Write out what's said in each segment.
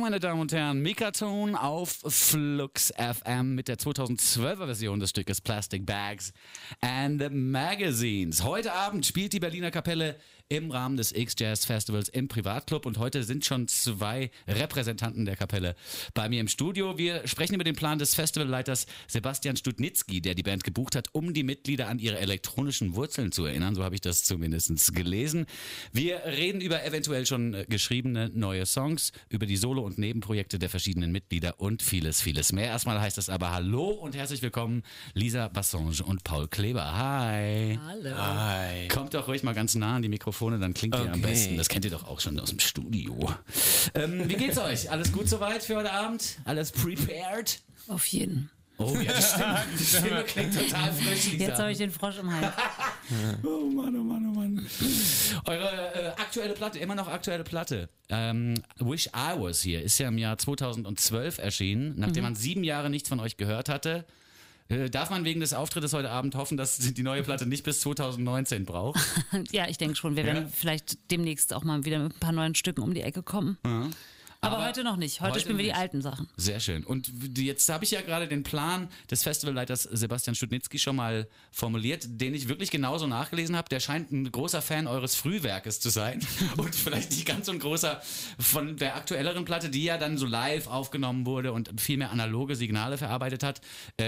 meine Damen und Herren, Mikaton auf Flux FM mit der 2012er Version des Stückes Plastic Bags and Magazines. Heute Abend spielt die Berliner Kapelle im Rahmen des X-Jazz Festivals im Privatclub und heute sind schon 2 Repräsentanten der Kapelle bei mir im Studio. Wir sprechen über den Plan des Festivalleiters Sebastian Studnitzky, der die Band gebucht hat, um die Mitglieder an ihre elektronischen Wurzeln zu erinnern. So habe ich das zumindest gelesen. Wir reden über eventuell schon geschriebene neue Songs, über die Solo- und Nebenprojekte der verschiedenen Mitglieder und vieles, vieles mehr. Erstmal heißt es aber Hallo und herzlich willkommen, Lisa Bassange und Paul Kleber. Hi. Hallo. Hi. Kommt doch ruhig mal ganz nah an die Mikrofone, dann klingt ihr am besten. Das kennt ihr doch auch schon aus dem Studio. Wie geht's euch? Alles gut soweit für heute Abend? Alles prepared? Auf jeden. Oh ja, die Stimme klingt total frisch, Lisa. Jetzt habe ich den Frosch im Hals. Oh Mann, oh Mann, oh Mann. Eure aktuelle Platte, immer noch aktuelle Platte, Wish I Was Here, ist ja im Jahr 2012 erschienen, nachdem man 7 Jahre nichts von euch gehört hatte. Darf man wegen des Auftrittes heute Abend hoffen, dass die neue Platte nicht bis 2019 braucht? Ja, ich denke schon. Wir werden vielleicht demnächst auch mal wieder mit ein paar neuen Stücken um die Ecke kommen. Ja. Aber heute noch nicht. Heute spielen wir die alten Sachen. Sehr schön. Und jetzt habe ich ja gerade den Plan des Festivalleiters Sebastian Studnitzky schon mal formuliert, den ich wirklich genauso nachgelesen habe. Der scheint ein großer Fan eures Frühwerkes zu sein und vielleicht nicht ganz so ein großer von der aktuelleren Platte, die ja dann so live aufgenommen wurde und viel mehr analoge Signale verarbeitet hat.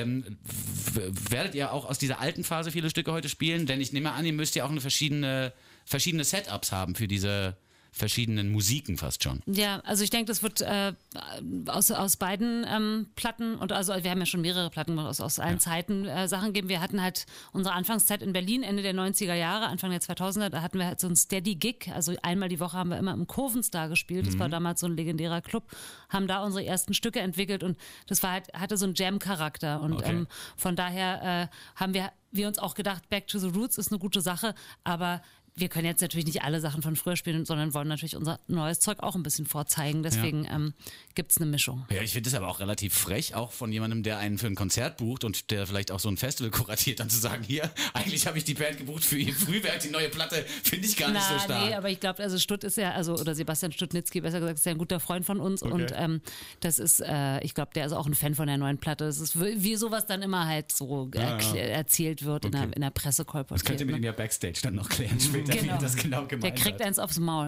Werdet ihr auch aus dieser alten Phase viele Stücke heute spielen? Denn ich nehme an, ihr müsst ja auch verschiedene Setups haben für diese verschiedenen Musiken fast schon. Ja, also ich denke, das wird aus beiden Platten, und also wir haben ja schon mehrere Platten aus allen Zeiten Sachen geben. Wir hatten halt unsere Anfangszeit in Berlin, Ende der 90er Jahre, Anfang der 2000er, da hatten wir halt so einen Steady-Gig, also einmal die Woche haben wir immer im Kurvenstar gespielt, das war damals so ein legendärer Club, haben da unsere ersten Stücke entwickelt und das war halt, hatte so einen Jam-Charakter und von daher haben wir uns auch gedacht, Back to the Roots ist eine gute Sache, aber wir können jetzt natürlich nicht alle Sachen von früher spielen, sondern wollen natürlich unser neues Zeug auch ein bisschen vorzeigen. Deswegen gibt's eine Mischung. Ja, ich finde es aber auch relativ frech, auch von jemandem, der einen für ein Konzert bucht und der vielleicht auch so ein Festival kuratiert, dann zu sagen, hier, eigentlich habe ich die Band gebucht für ihr Frühwerk, die neue Platte, finde ich gar nicht so stark. Nee, aber ich glaube, also Stutt ist ja, oder Sebastian Studnitzky, besser gesagt, ist ja ein guter Freund von uns und das ist, ich glaube, der ist auch ein Fan von der neuen Platte. Das ist wie sowas dann immer halt so erzählt wird in der Pressekolportage. Das könnt ihr mit ihm ja Backstage dann noch klären später. Genau. Wie das genau gemeint Der kriegt eins aufs Maul.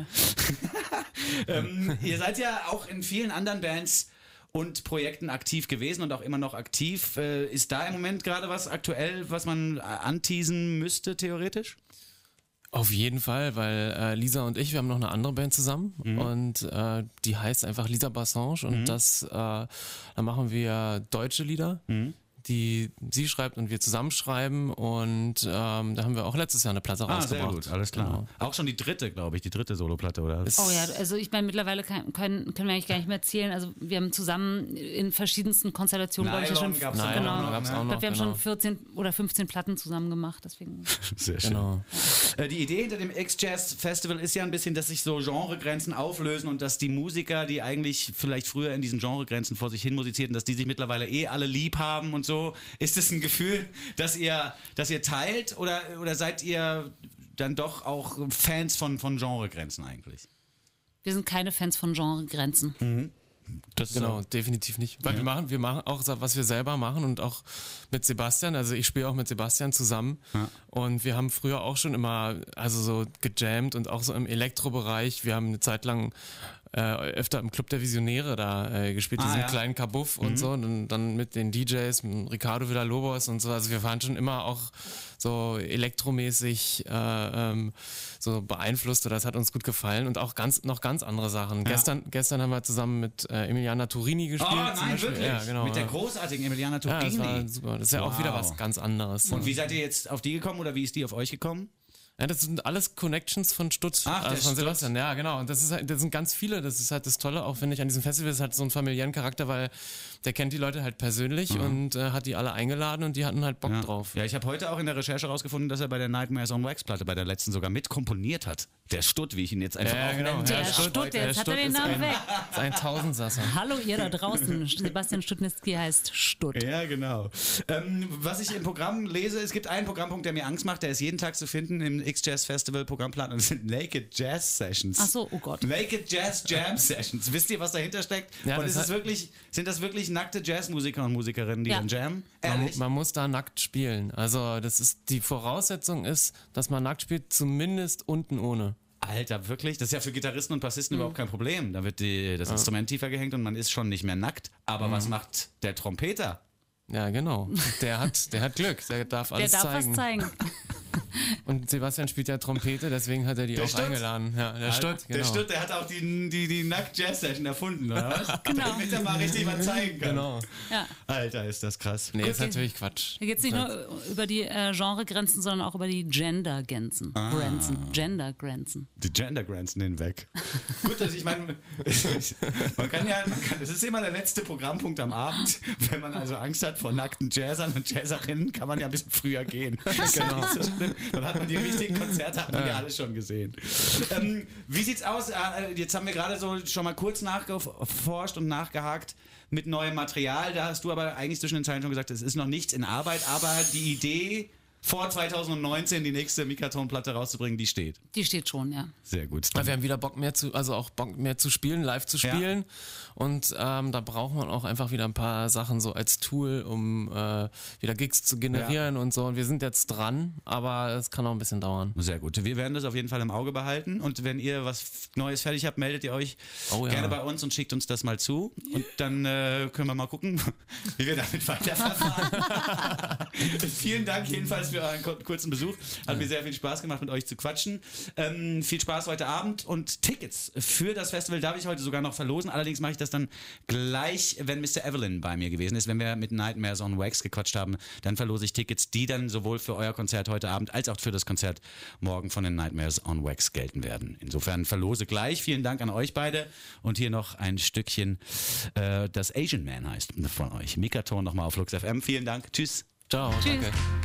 Ihr seid ja auch in vielen anderen Bands und Projekten aktiv gewesen und auch immer noch aktiv. Ist da im Moment gerade was aktuell, was man anteasen müsste, theoretisch? Auf jeden Fall, weil Lisa und ich, wir haben noch eine andere Band zusammen und die heißt einfach Lisa Bassange und da machen wir deutsche Lieder. Die sie schreibt und wir zusammenschreiben und da haben wir auch letztes Jahr eine Platte rausgebracht. Sehr gut, alles klar. Genau. Auch schon die dritte, glaube ich, die dritte Soloplatte, oder? Oh ja, also ich meine, mittlerweile können wir eigentlich gar nicht mehr zählen. Also wir haben zusammen in verschiedensten Konstellationen, glaube ich, ja schon. Gab's auch noch. Ich glaube, wir haben schon 14 oder 15 Platten zusammen gemacht, deswegen. Sehr schön. Genau. Die Idee hinter dem X-Jazz Festival ist ja ein bisschen, dass sich so Genregrenzen auflösen und dass die Musiker, die eigentlich vielleicht früher in diesen Genregrenzen vor sich hin musizierten, dass die sich mittlerweile alle lieb haben und so. Ist es ein Gefühl, dass ihr teilt oder seid ihr dann doch auch Fans von Genregrenzen eigentlich? Wir sind keine Fans von Genregrenzen. Das genau, definitiv nicht. Weil wir machen auch, was wir selber machen und auch mit Sebastian, also ich spiele auch mit Sebastian zusammen und wir haben früher auch schon immer also so gejammt und auch so im Elektrobereich. Wir haben eine Zeit lang öfter im Club der Visionäre da gespielt, diesen kleinen Kabuff und so und dann mit den DJs, mit Ricardo Villalobos und so, also wir waren schon immer auch so elektromäßig so beeinflusst oder das hat uns gut gefallen und auch noch ganz andere Sachen. Gestern haben wir zusammen mit Emiliana Turini gespielt. Oh nein, wirklich? Ja, genau, mit der großartigen Emiliana Turini. Ja, das war super. Das ist ja auch wieder was ganz anderes. Und wie seid ihr jetzt auf die gekommen oder wie ist die auf euch gekommen? Ja, das sind alles Connections von Stutz, von Sebastian. Ja, genau. Und das sind ganz viele. Das ist halt das Tolle, auch finde ich, an diesem Festival. Das hat so einen familiären Charakter, weil der kennt die Leute halt persönlich und hat die alle eingeladen und die hatten halt Bock drauf. Ja, ich habe heute auch in der Recherche rausgefunden, dass er bei der Nightmares on Wax Platte, bei der letzten sogar mitkomponiert hat. Der Stutt, wie ich ihn jetzt einfach nenne. Der Stutt, jetzt hat er den Namen weg. Das ist ein Tausendsasser. Hallo ihr da draußen. Sebastian Studnitzky heißt Stutt. Ja, genau. Was ich im Programm lese, es gibt einen Programmpunkt, der mir Angst macht, der ist jeden Tag zu finden X-Jazz Festival Programmplan und es sind Naked Jazz Sessions. Ach so, oh Gott. Naked Jazz Jam Sessions. Wisst ihr, was dahinter steckt? Ja, und sind das wirklich nackte Jazzmusiker und Musikerinnen, die dann jammen? Ehrlich? Man muss da nackt spielen. Also die Voraussetzung ist, dass man nackt spielt, zumindest unten ohne. Alter, wirklich? Das ist ja für Gitarristen und Bassisten überhaupt kein Problem. Da wird das Instrument tiefer gehängt und man ist schon nicht mehr nackt. Aber was macht der Trompeter? Ja, genau. Der hat Glück. Der darf alles zeigen. Der darf was zeigen. Und Sebastian spielt ja Trompete, deswegen hat er die auch eingeladen. Ja, der Stutt, genau. Der Stutt, der hat auch die Nackt-Jazz-Session erfunden, oder was? Genau. Damit er mal richtig was zeigen kann. Genau. Ja. Alter, ist das krass. Nee, ist natürlich Quatsch. Da geht es nicht nur über die Genregrenzen, sondern auch über die Gendergrenzen. Gendergrenzen. Die Gendergrenzen hinweg. Gut, also ich meine, das ist immer der letzte Programmpunkt am Abend. Wenn man also Angst hat vor nackten Jazzern und Jazzerinnen, kann man ja ein bisschen früher gehen. Genau. Dann hat man die richtigen Konzerte, hat man ja alles schon gesehen. Wie sieht's aus? Jetzt haben wir gerade so schon mal kurz nachgeforscht und nachgehakt mit neuem Material. Da hast du aber eigentlich zwischen den Zeilen schon gesagt, es ist noch nichts in Arbeit, aber die Idee, vor 2019 die nächste Mikaton-Platte rauszubringen, die steht. Die steht schon, ja. Sehr gut. Wir haben wieder Bock mehr zu spielen, live zu spielen. Ja. Und da braucht man auch einfach wieder ein paar Sachen so als Tool, um wieder Gigs zu generieren und so. Und wir sind jetzt dran, aber es kann auch ein bisschen dauern. Sehr gut. Wir werden das auf jeden Fall im Auge behalten. Und wenn ihr was Neues fertig habt, meldet ihr euch gerne bei uns und schickt uns das mal zu. Und dann können wir mal gucken, wie wir damit weiterverfahren. Vielen Dank jedenfalls für euren kurzen Besuch. Hat mir sehr viel Spaß gemacht, mit euch zu quatschen. Viel Spaß heute Abend und Tickets für das Festival darf ich heute sogar noch verlosen. Allerdings mache ich das dann gleich, wenn Mr. Evelyn bei mir gewesen ist. Wenn wir mit Nightmares on Wax gequatscht haben, dann verlose ich Tickets, die dann sowohl für euer Konzert heute Abend als auch für das Konzert morgen von den Nightmares on Wax gelten werden. Insofern verlose gleich. Vielen Dank an euch beide. Und hier noch ein Stückchen, das Asian Man heißt, von euch. Mikaton nochmal auf Flux FM. Vielen Dank. Tschüss. Ciao. Tschüss. Danke.